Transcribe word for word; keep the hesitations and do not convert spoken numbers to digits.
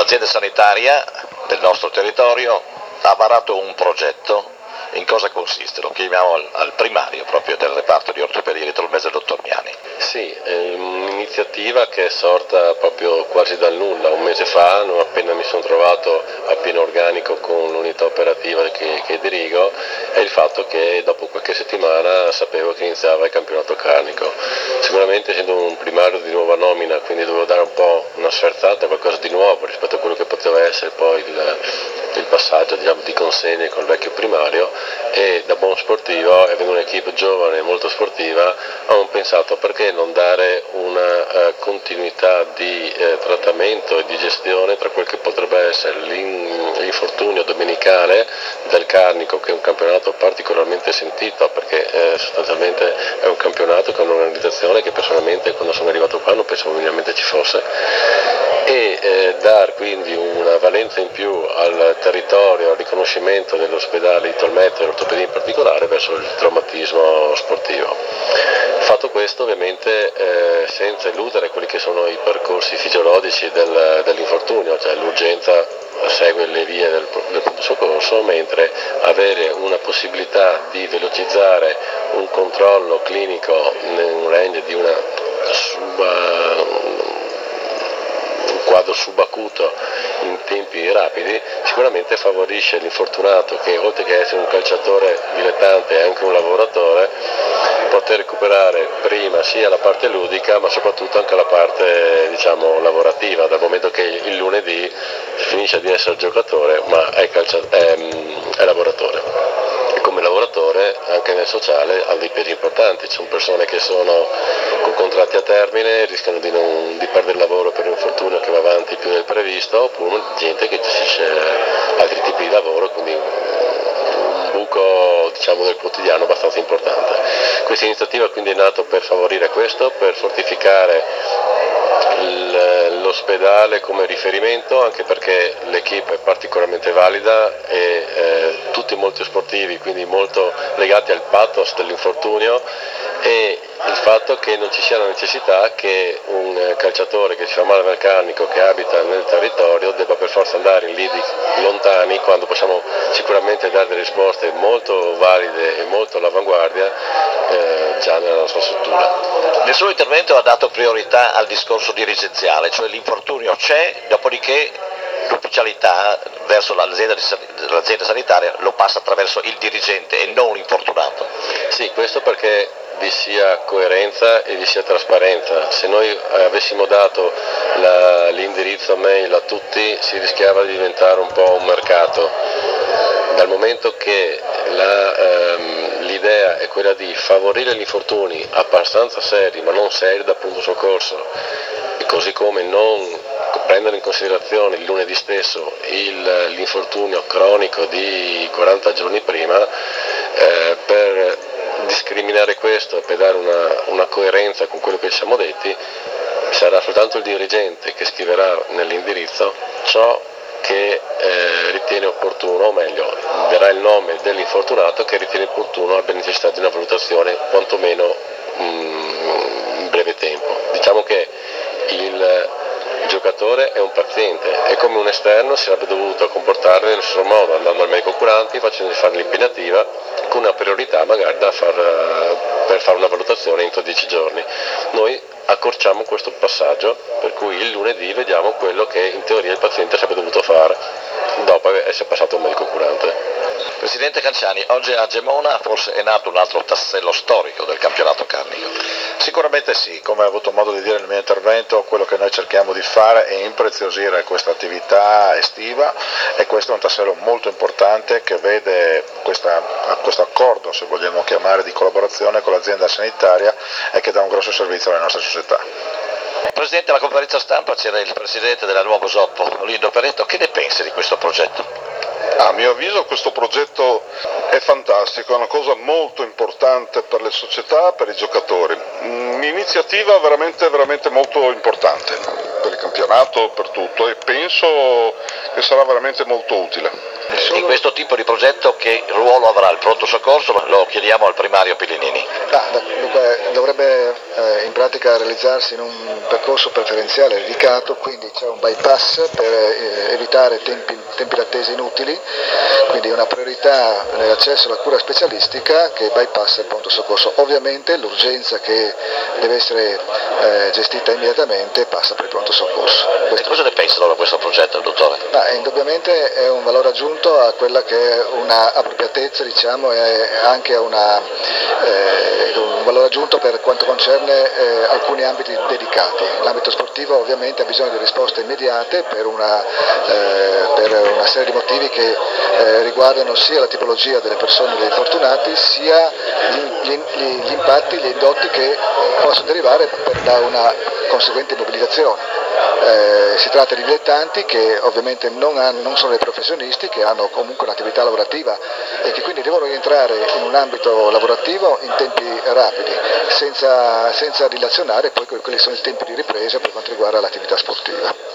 l'azienda sanitaria del nostro territorio ha varato un progetto. In cosa consiste? Lo chiamiamo al, al primario proprio del reparto di ortopedia di Tolmezzo del dottor Miani. Sì, è un'iniziativa che è sorta proprio quasi dal nulla. Un mese fa, non appena mi sono trovato a pieno organico con l'unità operativa che, che dirigo, è il fatto che dopo qualche settimana sapevo che iniziava il campionato carnico. Sicuramente essendo un primario di nuova nomina, quindi dovevo dare un po' una sferzata, qualcosa di nuovo rispetto a quello che poteva essere poi il, il passaggio, diciamo, di consegne con il vecchio primario, e da buon sportivo, avendo un'equipe giovane e molto sportiva, ho pensato perché non dare una uh, continuità di uh, trattamento e di gestione tra quel che potrebbe essere l'infortunio domenicale del carnico, che è un campionato particolarmente sentito perché eh, sostanzialmente è un campionato con un'organizzazione che personalmente quando sono arrivato qua non pensavo minimamente ci fosse, e eh, dar quindi una valenza in più al territorio, al riconoscimento dell'ospedale di Tolmezzo e l'ortopedia in particolare verso il traumatismo sportivo. Fatto questo, ovviamente eh, senza eludere quelli che sono i percorsi fisiologici del, dell'infortunio, cioè l'urgenza segue le vie del, del pronto soccorso, mentre avere una possibilità di velocizzare un controllo clinico nel range di una suba, quadro subacuto in tempi rapidi sicuramente favorisce l'infortunato, che oltre che essere un calciatore dilettante è anche un lavoratore, poter recuperare prima sia la parte ludica ma soprattutto anche la parte, diciamo, lavorativa, dal momento che il lunedì finisce di essere giocatore ma è, calcia- è, è lavoratore. Come lavoratore anche nel sociale ha dei pesi importanti, ci sono persone che sono con contratti a termine, rischiano di, non, di perdere il lavoro per un infortunio che va avanti più del previsto, oppure gente che gestisce altri tipi di lavoro, quindi un buco, diciamo, del quotidiano abbastanza importante. Questa iniziativa quindi è nata per favorire questo, per fortificare l'ospedale come riferimento, anche perché l'equipe è particolarmente valida e eh, tutti molto sportivi, quindi molto legati al pathos dell'infortunio, e il fatto che non ci sia la necessità che un calciatore che si fa male al carnico, che abita nel territorio, debba per forza andare in lidi lontani, quando possiamo sicuramente dare delle risposte molto valide e molto all'avanguardia eh, già nella nostra struttura. Nel suo intervento ha dato priorità al discorso dirigenziale, cioè l'infortunio c'è, dopodiché l'ufficialità verso l'azienda, l'azienda sanitaria lo passa attraverso il dirigente e non l'infortunato. Sì, questo perché vi sia coerenza e vi sia trasparenza. Se noi avessimo dato la, l'indirizzo mail a tutti si rischiava di diventare un po' un mercato. Dal momento che la, ehm, l'idea è quella di favorire gli infortuni abbastanza seri, ma non seri da pronto soccorso, e così come non prendere in considerazione il lunedì stesso il, l'infortunio cronico di quaranta giorni prima, eh, per discriminare questo e per dare una, una coerenza con quello che ci siamo detti, sarà soltanto il dirigente che scriverà nell'indirizzo ciò che eh, ritiene opportuno, o meglio, darà il nome dell'infortunato che ritiene opportuno, abbia necessità di una valutazione quantomeno mh, in breve tempo. Diciamo che il giocatore è un paziente e come un esterno si sarebbe dovuto comportare nello stesso modo, andando al medico curante, facendogli fare l'impegnativa con una priorità magari da far, per fare una valutazione entro dieci giorni. Noi accorciamo questo passaggio, per cui il lunedì vediamo quello che in teoria il paziente sarebbe dovuto fare dopo essere passato al medico curante. Presidente Canciani, oggi a Gemona forse è nato un altro tassello storico del campionato carnico. Sicuramente sì, come ho avuto modo di dire nel mio intervento, quello che noi cerchiamo di fare è impreziosire questa attività estiva, e questo è un tassello molto importante che vede questa, questo accordo, se vogliamo chiamare, di collaborazione con l'azienda sanitaria, e che dà un grosso servizio alla nostra società. Presidente, alla conferenza stampa c'era il presidente della Nuovo Soppo, Lindo Peretto. Che ne pensi di questo progetto? A mio avviso questo progetto è fantastico, è una cosa molto importante per le società, per i giocatori, un'iniziativa veramente, veramente molto importante per il campionato, per tutto, e penso penso che sarà veramente molto utile. In questo tipo di progetto che ruolo avrà il pronto soccorso? Lo chiediamo al primario Pilinini. Ah, dunque, dovrebbe eh, in pratica realizzarsi in un percorso preferenziale dedicato, quindi c'è un bypass per eh, evitare tempi, tempi d'attesa inutili, quindi una priorità nell'accesso alla cura specialistica che bypassa il pronto soccorso. Ovviamente l'urgenza che deve essere eh, gestita immediatamente passa per il pronto soccorso. Questo... E cosa ne pensa allora questo progetto, dottore? Ma, indubbiamente è un valore aggiunto a quella che è una appropriatezza, diciamo, e anche una, eh, un valore aggiunto per quanto concerne eh, alcuni ambiti dedicati. L'ambito sportivo ovviamente ha bisogno di risposte immediate per una, eh, per una serie di motivi che eh, riguardano sia la tipologia delle persone, degli infortunati, sia gli, gli, gli impatti, gli indotti che possono derivare per, da una conseguente mobilitazione. Eh, si tratta di dilettanti che ovviamente non, hanno, non sono dei professionisti, che hanno comunque un'attività lavorativa e che quindi devono rientrare in un ambito lavorativo in tempi rapidi, senza, senza dilazionare poi quelli sono i tempi di ripresa per quanto riguarda l'attività sportiva.